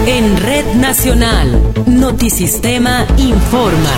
En Red Nacional, Notisistema informa.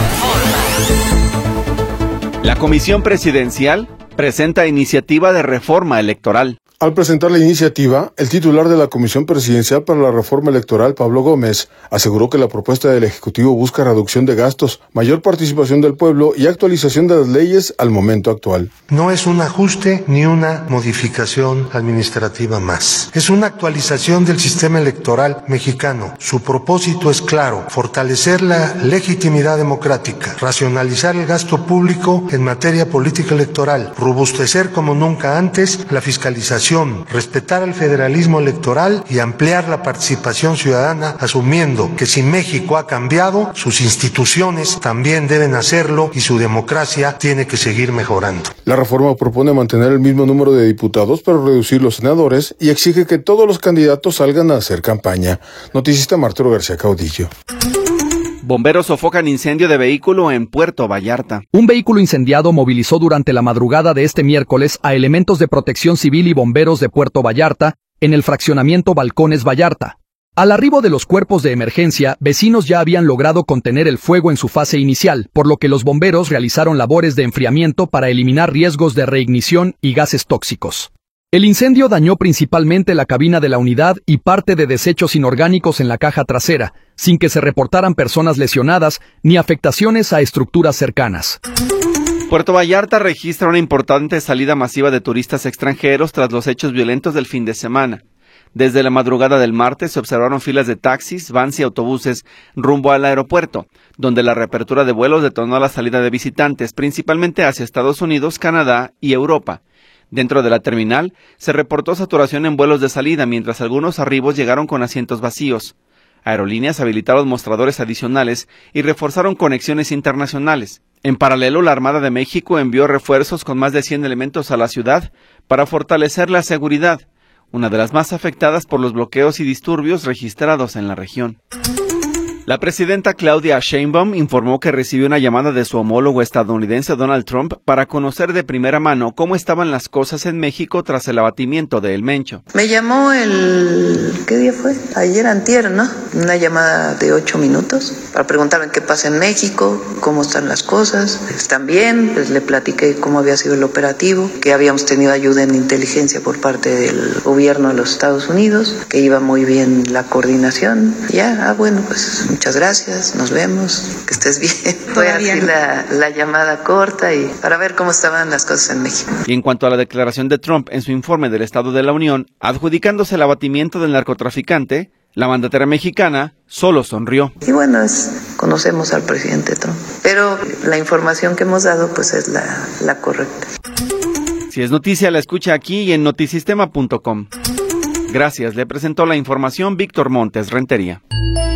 La Comisión Presidencial presenta iniciativa de reforma electoral. Al presentar la iniciativa, el titular de la Comisión Presidencial para la Reforma Electoral, Pablo Gómez, aseguró que la propuesta del Ejecutivo busca reducción de gastos, mayor participación del pueblo y actualización de las leyes al momento actual. No es un ajuste ni una modificación administrativa más. Es una actualización del sistema electoral mexicano. Su propósito es claro: fortalecer la legitimidad democrática, racionalizar el gasto público en materia política electoral, robustecer como nunca antes la fiscalización, respetar el federalismo electoral y ampliar la participación ciudadana, asumiendo que si México ha cambiado, sus instituciones también deben hacerlo y su democracia tiene que seguir mejorando. La reforma propone mantener el mismo número de diputados, pero reducir los senadores, y exige que todos los candidatos salgan a hacer campaña. Noticista Arturo García Caudillo. Bomberos sofocan incendio de vehículo en Puerto Vallarta. Un vehículo incendiado movilizó durante la madrugada de este miércoles a elementos de protección civil y bomberos de Puerto Vallarta en el fraccionamiento Balcones Vallarta. Al arribo de los cuerpos de emergencia, vecinos ya habían logrado contener el fuego en su fase inicial, por lo que los bomberos realizaron labores de enfriamiento para eliminar riesgos de reignición y gases tóxicos. El incendio dañó principalmente la cabina de la unidad y parte de desechos inorgánicos en la caja trasera, sin que se reportaran personas lesionadas ni afectaciones a estructuras cercanas. Puerto Vallarta registra una importante salida masiva de turistas extranjeros tras los hechos violentos del fin de semana. Desde la madrugada del martes se observaron filas de taxis, vans y autobuses rumbo al aeropuerto, donde la reapertura de vuelos detonó la salida de visitantes, principalmente hacia Estados Unidos, Canadá y Europa. Dentro de la terminal se reportó saturación en vuelos de salida, mientras algunos arribos llegaron con asientos vacíos. Aerolíneas habilitaron mostradores adicionales y reforzaron conexiones internacionales. En paralelo, la Armada de México envió refuerzos con más de 100 elementos a la ciudad para fortalecer la seguridad, una de las más afectadas por los bloqueos y disturbios registrados en la región. La presidenta Claudia Sheinbaum informó que recibió una llamada de su homólogo estadounidense Donald Trump para conocer de primera mano cómo estaban las cosas en México tras el abatimiento de El Mencho. Me llamó ¿qué día fue? Ayer, antier, ¿no? Una llamada de 8 minutos para preguntarme qué pasa en México, cómo están las cosas. ¿Están bien? Pues le platiqué cómo había sido el operativo, que habíamos tenido ayuda en inteligencia por parte del gobierno de los Estados Unidos, que iba muy bien la coordinación. Ya, bueno, pues muchas gracias, nos vemos, que estés bien. Fue así la llamada corta y para ver cómo estaban las cosas en México. Y en cuanto a la declaración de Trump en su informe del Estado de la Unión, adjudicándose el abatimiento del narcotraficante, la mandataria mexicana solo sonrió. Y bueno, conocemos al presidente Trump, pero la información que hemos dado pues es la correcta. Si es noticia, la escucha aquí y en notisistema.com. Gracias, le presentó la información Víctor Montes Rentería.